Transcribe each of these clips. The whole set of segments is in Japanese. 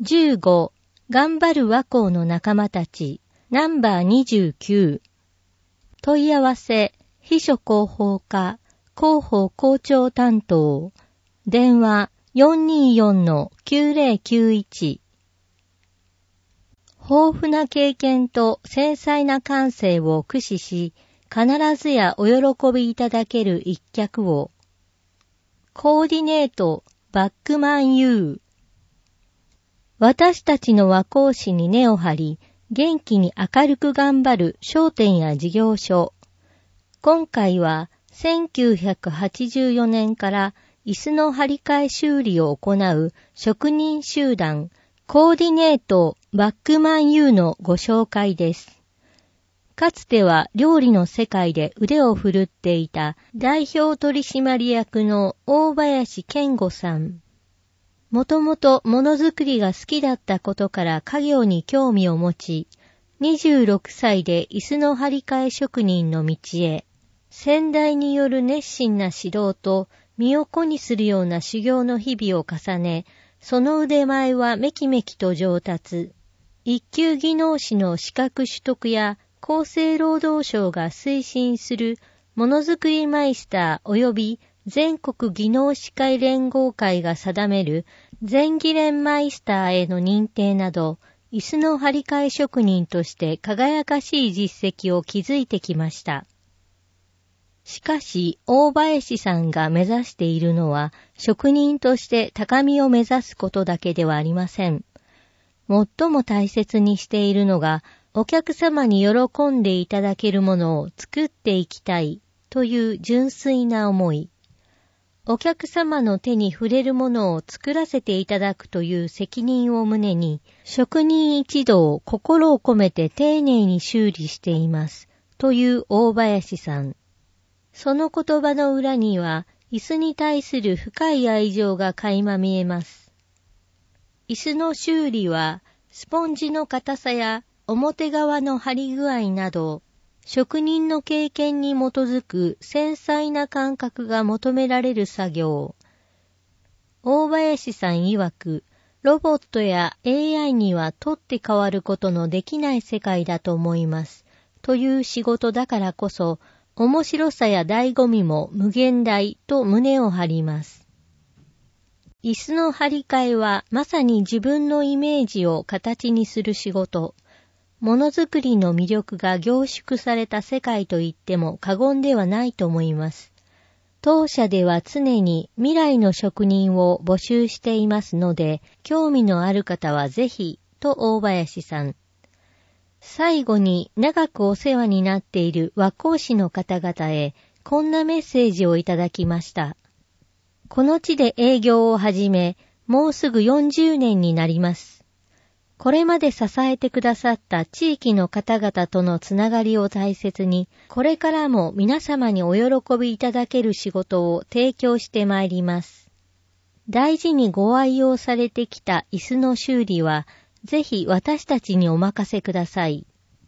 15、頑張る和光の仲間たち、ナンバー29。問い合わせ、秘書広報課、広報校長担当。電話、424-9091。豊富な経験と繊細な感性を駆使し、必ずやお喜びいただける一脚を。コーディネート、バックマン U。私たちの和光市に根を張り、元気に明るく頑張る商店や事業所。今回は1984年から椅子の張り替え修理を行う職人集団コーディネートバックマン U のご紹介です。かつては料理の世界で腕を振るっていた代表取締役の大林健吾さん。もともとものづくりが好きだったことから家業に興味を持ち、26歳で椅子の張り替え職人の道へ、先代による熱心な指導と身を粉にするような修行の日々を重ね、その腕前はめきめきと上達。一級技能士の資格取得や厚生労働省が推進するものづくりマイスター及び全国技能士会連合会が定める全技連マイスターへの認定など、椅子の張り替え職人として輝かしい実績を築いてきました。しかし、大林さんが目指しているのは、職人として高みを目指すことだけではありません。最も大切にしているのが、お客様に喜んでいただけるものを作っていきたいという純粋な思い。お客様の手に触れるものを作らせていただくという責任を胸に、職人一同心を込めて丁寧に修理していますという大林さん。その言葉の裏には、椅子に対する深い愛情が垣間見えます。椅子の修理は、スポンジの硬さや表側の張り具合など、職人の経験に基づく繊細な感覚が求められる作業。大林さん曰く、ロボットや AI には取って代わることのできない世界だと思います。という仕事だからこそ、面白さや醍醐味も無限大と胸を張ります。椅子の張り替えはまさに自分のイメージを形にする仕事。ものづくりの魅力が凝縮された世界と言っても過言ではないと思います。当社では常に未来の職人を募集していますので、興味のある方はぜひ、と大林さん。最後に長くお世話になっている和光市の方々へ、こんなメッセージをいただきました。この地で営業を始め、もうすぐ40年になります。これまで支えてくださった地域の方々とのつながりを大切に、これからも皆様にお喜びいただける仕事を提供してまいります。大事にご愛用されてきた椅子の修理は、ぜひ私たちにお任せください。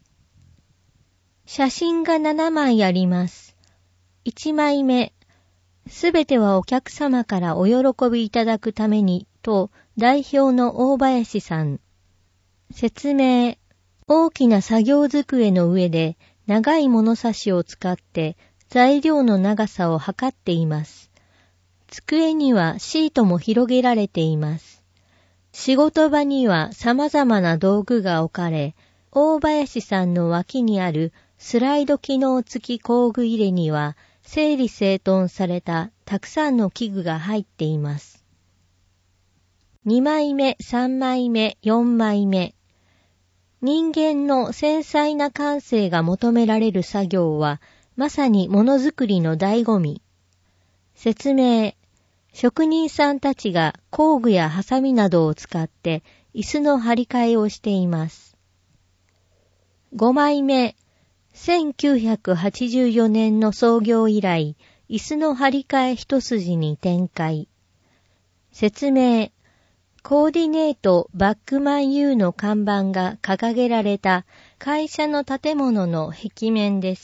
写真が7枚あります。1枚目、すべてはお客様からお喜びいただくためにと代表の大林さん。説明、大きな作業机の上で長い物差しを使って材料の長さを測っています。机にはシートも広げられています。仕事場には様々な道具が置かれ、大林さんの脇にあるスライド機能付き工具入れには整理整頓されたたくさんの器具が入っています。2枚目、3枚目、4枚目。人間の繊細な感性が求められる作業はまさにものづくりの醍醐味。説明。職人さんたちが工具やハサミなどを使って椅子の張り替えをしています。5枚目、1984年の創業以来、椅子の張り替え一筋に展開。説明、コーディネートバックマン U の看板が掲げられた会社の建物の壁面です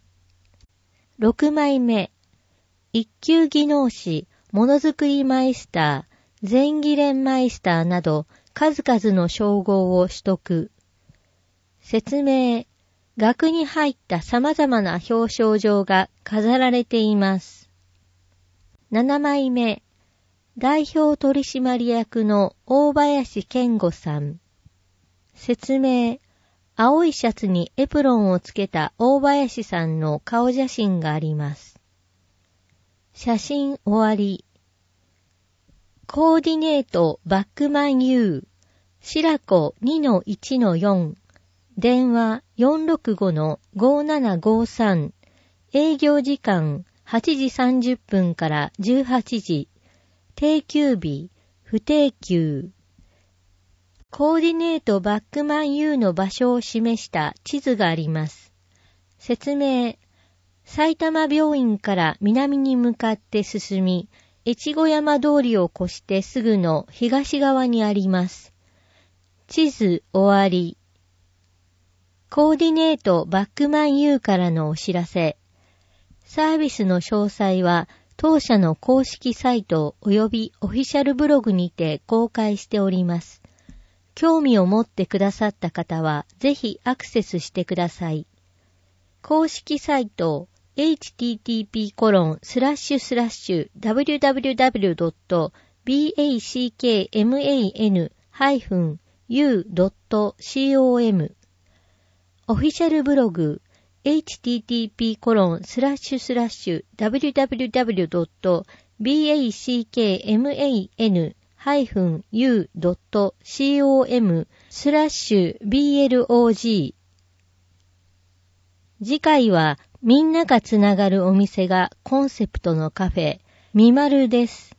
。6枚目、一級技能士、ものづくりマイスター、全技連マイスターなど数々の称号を取得。説明、額に入った様々な表彰状が飾られています。7枚目、代表取締役の大林健吾さん。説明、青いシャツにエプロンをつけた大林さんの顔写真があります。写真終わり。コーディネートバックマン U、白子 2-1-4、電話 465-5753、営業時間8時30分から18時、定休日、不定休。コーディネートバックマン U の場所を示した地図があります。説明、埼玉病院から南に向かって進み、越後山通りを越してすぐの東側にあります。地図終わり。コーディネートバックマン U からのお知らせ。サービスの詳細は当社の公式サイト及びオフィシャルブログにて公開しております。興味を持ってくださった方はぜひアクセスしてください。公式サイトhttp://www.backman-u.com オフィシャルブログhttp://www.backman-u.com/blog 次回はみんながつながるお店がコンセプトのカフェ、みまるです。